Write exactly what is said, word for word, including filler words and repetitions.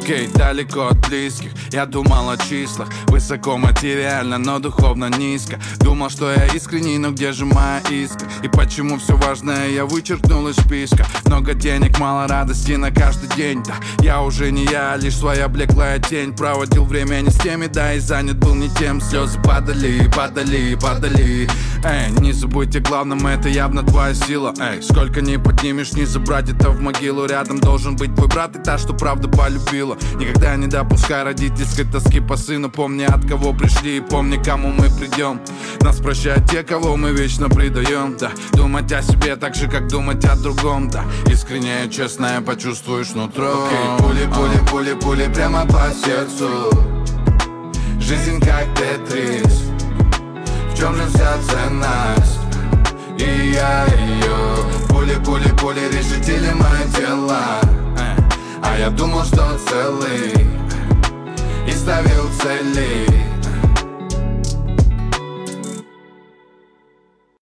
Окей, далеко от близких, я думал о числах. Высоко материально, но духовно низко. Думал, что я искренний, но где же моя искра? И почему все важное я вычеркнул из списка? Много денег, мало радости на каждый день. Да, я уже не я, лишь своя блеклая тень. Проводил время не с теми, да, и занят был не тем. Слезы падали, падали, падали. Эй, не забудьте, главным это явно твоя сила. Эй, сколько ни поднимешь, не забрать это в могилу. Рядом должен быть твой брат и та, что правда полюбила. Никогда не допускай родительской тоски по сыну. Помни, от кого пришли, и помни, кому мы придем. Нас прощают те, кого мы вечно предаем. Да, думать о себе так же, как думать о другом. Да, искренне, честно, почувствуешь нутро. Okay, пули, пули, пули, пули прямо по сердцу. Жизнь как тетрис. В чем же вся ценность? И я ее. Пули, пули, пули решители мои дела. А я думал, что целый и ставил цели.